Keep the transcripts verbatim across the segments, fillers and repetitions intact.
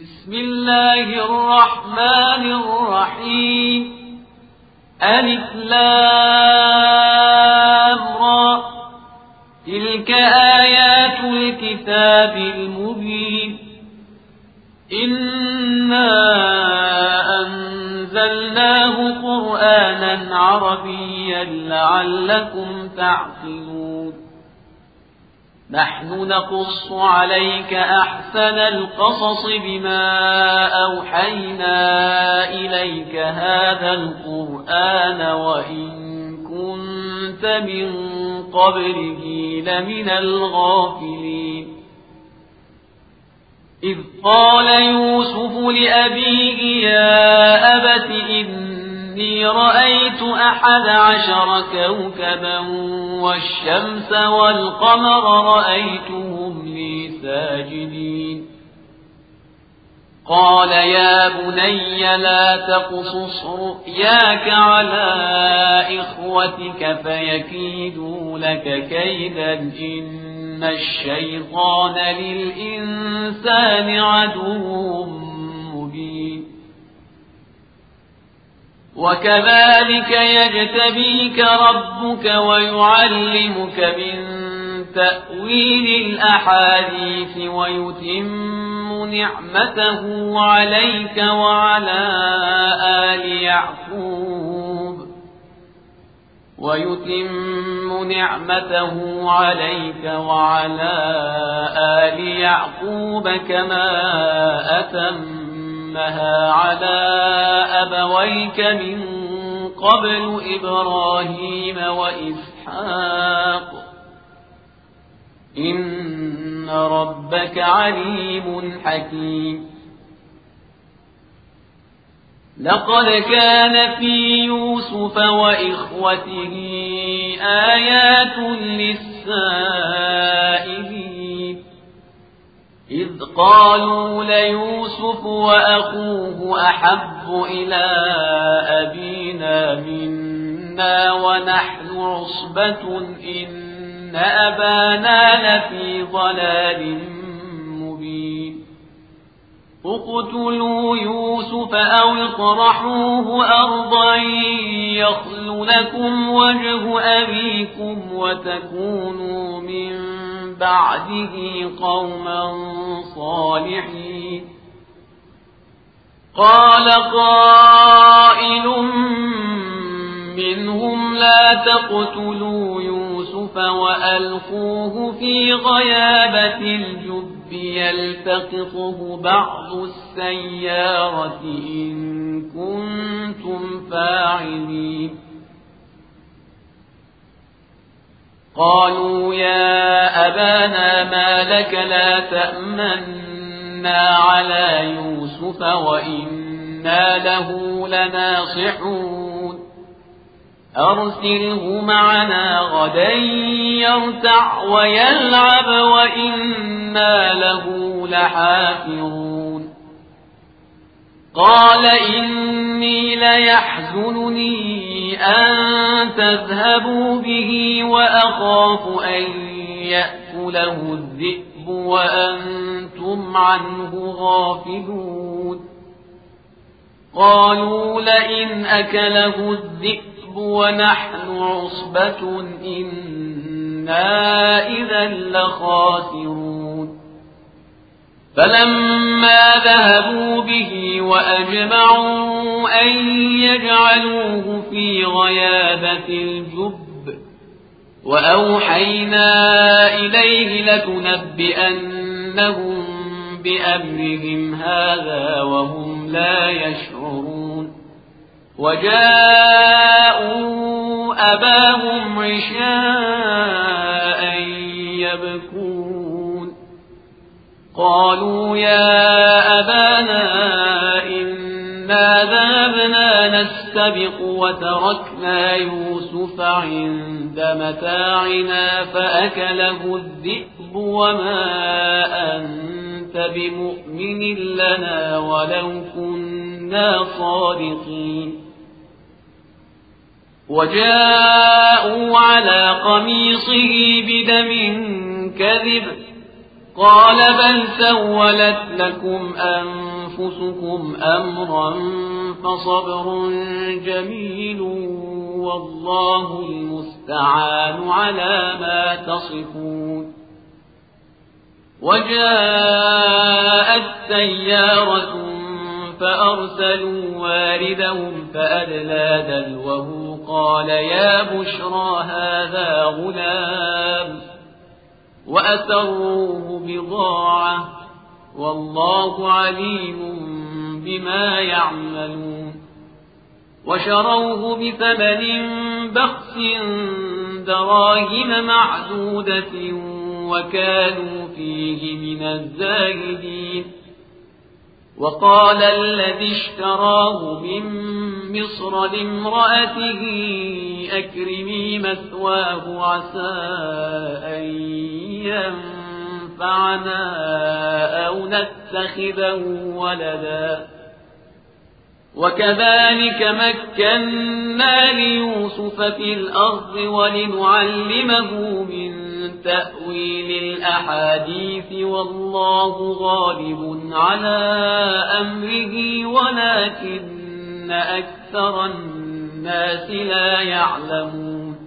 بسم الله الرحمن الرحيم. ألف لام را. تلك آيات الكتاب المبين. إنا أنزلناه قرآنا عربيا لعلكم تعقلون. نحن نقص عليك أحسن القصص بما أوحينا إليك هذا القرآن وإن كنت من قبله لمن الغافلين. إذ قال يوسف لأبيه يا أبت إني رأيت أحد عشر كوكبا والشمس والقمر رأيتهم لي ساجدين. قال يا بني لا تقصص رؤياك على إخوتك فيكيدوا لك كيدا إن الشيطان للإنسان عدو مبين. وكذلك يجتبيك ربك ويعلمك من تأويل الأحاديث ويتم نعمته عليك وعلى آل يعقوب ويتم نعمته عليك وعلى آل يعقوب كما أتمها على أبويك من قبل إبراهيم وإسحاق إن ربك عليم حكيم. لقد كان في يوسف وإخوته آيات للسائلين. إذ قالوا ليوسف وأخوه أحب إلى أبينا منا ونحن عصبة إن أبانا لفي ضلال مبين. اقتلوا يوسف أو اطرحوه أرضا يخل لكم وجه أبيكم وتكونوا من بعده قوما صالحين. قال قائل منهم لا تقتلوا يوسف وألقوه في غيابة الجب يلتقطه بعض السيارة إن كنتم فاعلين. قالوا يا أبانا ما لك لا تأمنا على يوسف وإنا له لناصحون. أرسله معنا غدا يرتع ويلعب وإنا له لحافظون. قال إني ليحزنني أن تذهبوا به وأخاف أن يأكله الذئب وأنتم عنه غافلون. قالوا لئن أكله الذئب ونحن عصبة إنا إذا لخاسرون. فلما ذهبوا به وأجمعوا أن يجعلوه في غيابة الجب وأوحينا إليه لتنبئنهم بأمرهم هذا وهم لا يشعرون. وجاءوا أباهم عشاء يبكون. قالوا يا أبانا إنا ذهبنا نستبق وتركنا يوسف عند متاعنا فأكله الذئب وما أنت بمؤمن لنا ولو كنا صادقين. وجاءوا على قميصه بدم كذب قال بل سولت لكم أنفسكم أمرا فصبر جميل والله المستعان على ما تصفون. وجاءت سيارة فأرسلوا واردهم فأدلى دلوه قال يا بشرى هذا غلام وأسروه بضاعة والله عليم بما يعملون. وشروه بثمن بخس دراهم معدودة وكانوا فيه من الزاهدين. وقال الذي اشتراه من مصر لامرأته أكرمي مثواه عسى أن ينفعنا أو نتخذه ولدا. وكذلك مكنا ليوسف في الأرض ولنعلمه من تأويل الأحاديث والله غالب على أمره ولكن أكثر الناس لا يعلمون.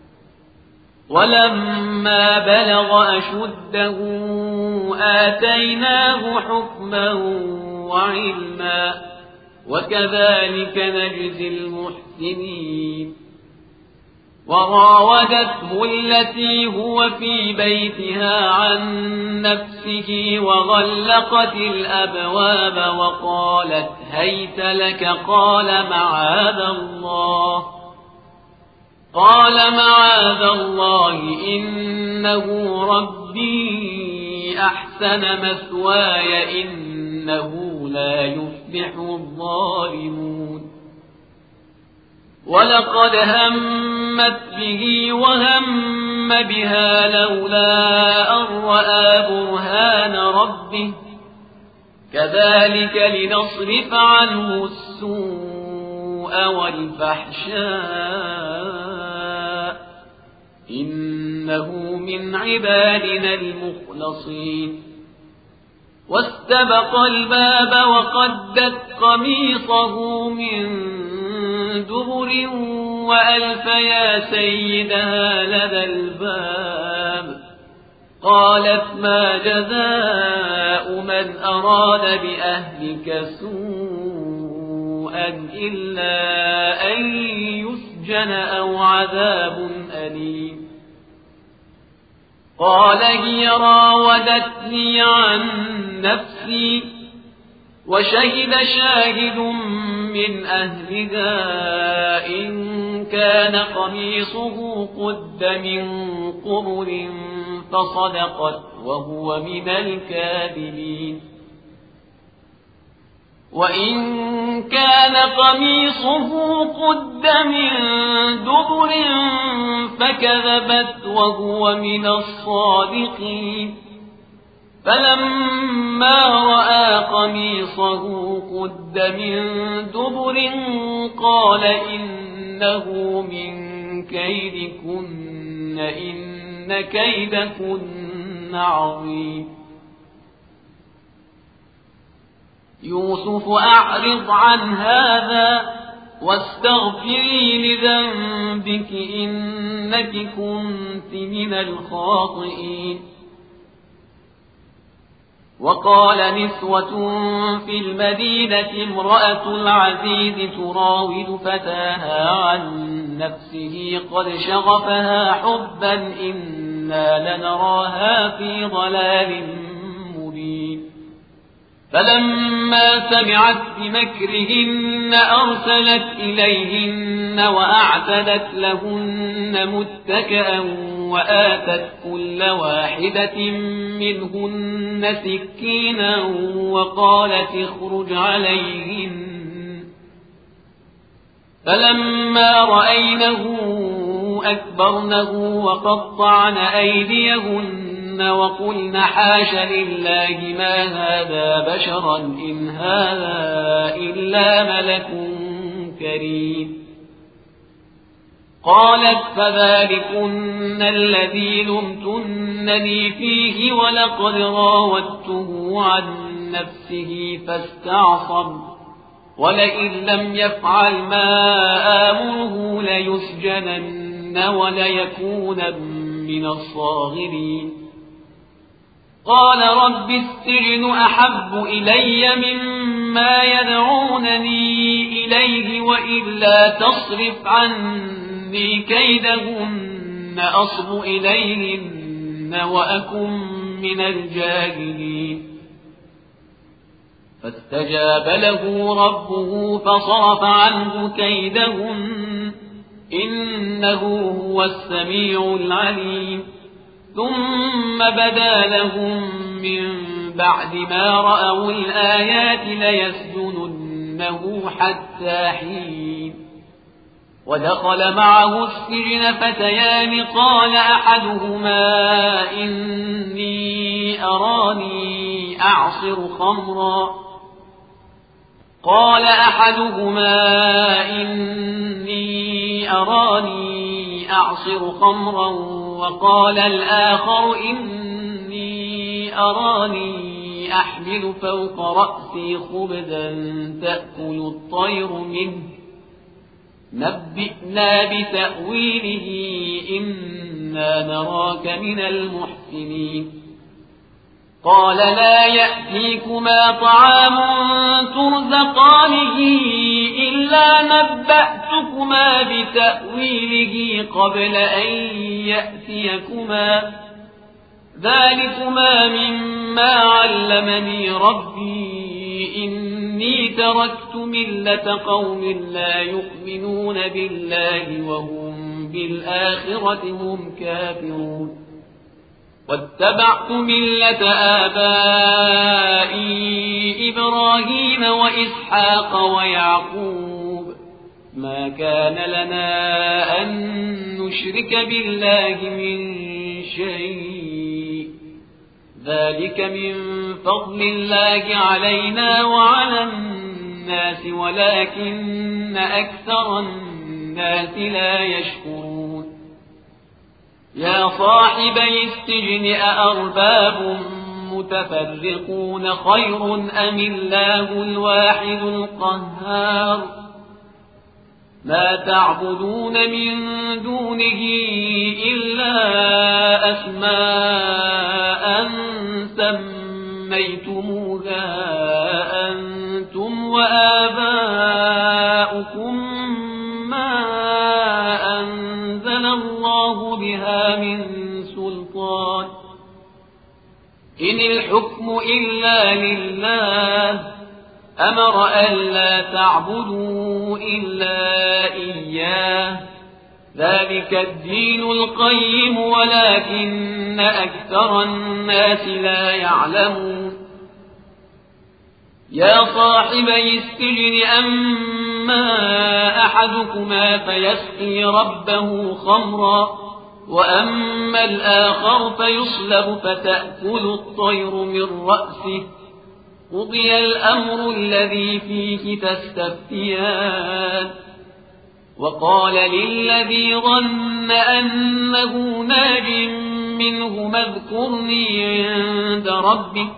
ولما بلغ أشده آتيناه حكما وعلما وكذلك نجزي المحسنين. وراودته التي هو في بيتها عن نفسه وغلقت الأبواب وقالت هيت لك قال معاذ الله قال معاذ الله إنه ربي أحسن مثواي إنه لا يفلح الظالمون. ولقد همت به وهم بها لولا أن رأى برهان ربه كذلك لنصرف عنه السوء والفحشاء إنه من عبادنا المخلصين. واستبق الباب وقدت قميصه من دبر وألف يا سيدها لدى الباب قالت ما جزاء من أراد بأهلك سوءا إلا أن يسجن أو عذاب أليم. قال هي راودتني عن نفسي وشهد شاهد من أهلها إن كان قميصه قد من قبل فصدقت وهو من الكاذبين. وإن كان قميصه قد من دبر فكذبت وهو من الصادقين. فلما رأى قميصه قد من دبر قال إنه من كيدكن إن كيدكن عظيم. يوسف أعرض عن هذا واستغفري لذنبك إنك كنت من الخاطئين. وقال نسوة في المدينة امرأة العزيز تراود فتاها عن نفسه قد شغفها حبا إنا لنراها في ضلال مبين. فلما سمعت بمكرهن أرسلت إليهن وأعتدت لهن متكئا وآتت كل واحدة منهن سكينا وقالت اخرج عليهن. فلما رأينه أكبرنه وقطعن أيديهن وقلن حاش لله ما هذا بشرا إن هذا إلا ملك كريم. قالت فذلكن الذي لمتنني فيه ولقد راودته عن نفسه فاستعصم ولئن لم يفعل ما آمره ليسجنن وليكونن من الصاغرين قال رب السجن أحب إلي مما يدعونني إليه وإلا تصرف عني كيدهن أصب إليهن وأكن من الجاهلين فاستجاب له ربه فصرف عنه كيدهن إنه هو السميع العليم ثم بدا لهم من بعد ما رأوا الآيات ليسجننه حتى حين ودخل معه السجن فتيان قال أحدهما إني أراني أعصر خمرا قال أحدهما إني أراني أعصر خمرا وقال الآخر إني أراني أحمل فوق رأسي خبزا تأكل الطير منه نبئنا بتأويله إنا نراك من المحسنين قال لا يأتيكما طعام ترزقانه إلا نبأتكما بتأويله قبل أن يأتيكما ذلكما مما علمني ربي إني تركت ملة قوم لا يؤمنون بالله وهم بالآخرة هم كافرون واتبعت ملة آبائي إبراهيم وإسحاق ويعقوب ما كان لنا أن نشرك بالله من شيء ذلك من فضل الله علينا وعلى الناس ولكن أكثر الناس لا يشكرون يا صاحبي السجن أأرباب متفرقون خير أم الله الواحد القهار ما تعبدون من دونه إلا أسماء سميتموها أنتم وآباؤكم ما أنزل الله بها من سلطان إن الحكم إلا لله أمر ألا تعبدوا إلا إياه ذلك الدين القيم ولكن أكثر الناس لا يعلمون يا صاحبي السجن أما أحدكما فيسقي ربه خمرا وأما الآخر فيصلب فتأكل الطير من رأسه قضي الأمر الذي فيه تستفتيان وقال للذي ظن أنه ناج منهما اذكرني عند ربك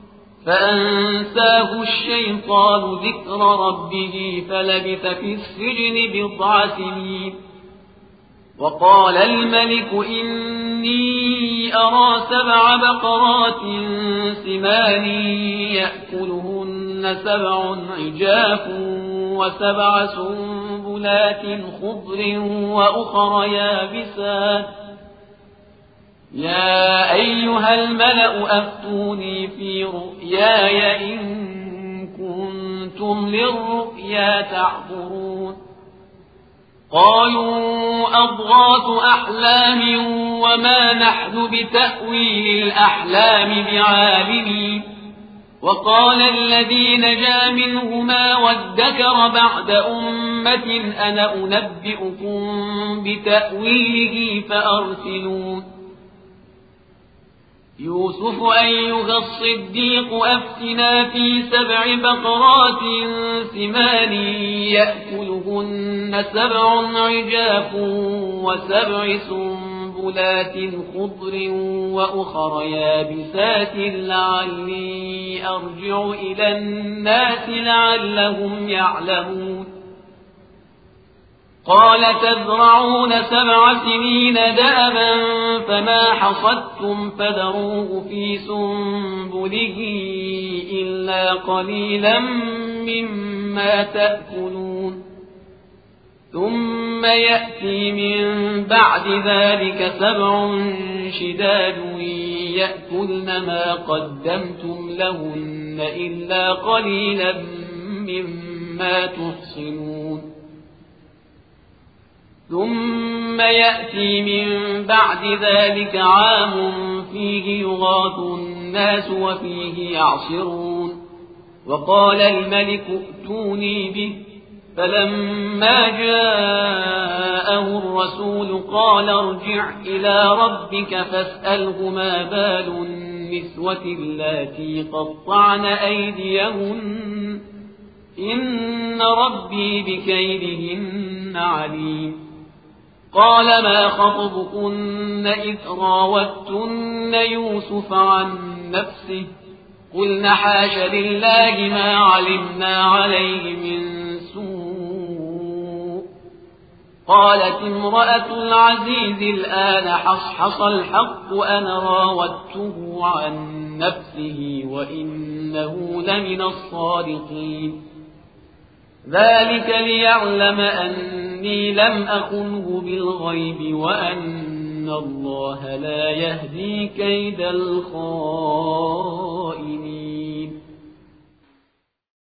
فأنساه الشيطان ذكر ربه فلبث في السجن بضع سنين وقال الملك إني أرى سبع بقرات سمان يأكلهن سبع عجاف وسبع سنبلات خضر وأخر يابسات يا أيها الملأ أفتوني في رؤياي إن كنتم للرؤيا تعبرون قالوا أضغاث أحلام وما نحن بتأويل الأحلام بعالمين وقال الذي نجا منهما وادكر بعد أمة أنا أنبئكم بتأويله فأرسلون يوسف أيها الصديق أفتنا في سبع بقرات سمان يأكلهن سبع عجاف وسبع سنبلات خضر وأخر يابسات لعلي أرجع إلى الناس لعلهم يعلمون قال تزرعون سبع سنين دأبا فما حصدتم فذروه في سنبله إلا قليلا مما تأكلون ثم يأتي من بعد ذلك سبع شداد يأكلن ما قدمتم لهن إلا قليلا مما تحصنون ثم يأتي من بعد ذلك عام فيه يغاث الناس وفيه يعصرون وقال الملك ائتوني به فلما جاءه الرسول قال ارجع إلى ربك فاسأله ما بال النسوة اللاتي قطعن أيديهن إن ربي بكيدهن عليم قال ما خطبكن إذ راوتن يوسف عن نفسه قلن حاش لله ما علمنا عليه من سوء قالت امرأة العزيز الآن حصحص الحق أنا راودته عن نفسه وإنه لمن الصادقين ذلك ليعلم أني لم أخنه بالغيب وأن الله لا يهدي كيد الخائنين